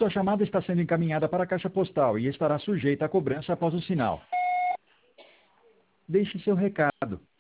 Sua chamada está sendo encaminhada para a caixa postal e estará sujeita a cobrança após o sinal. Deixe seu recado.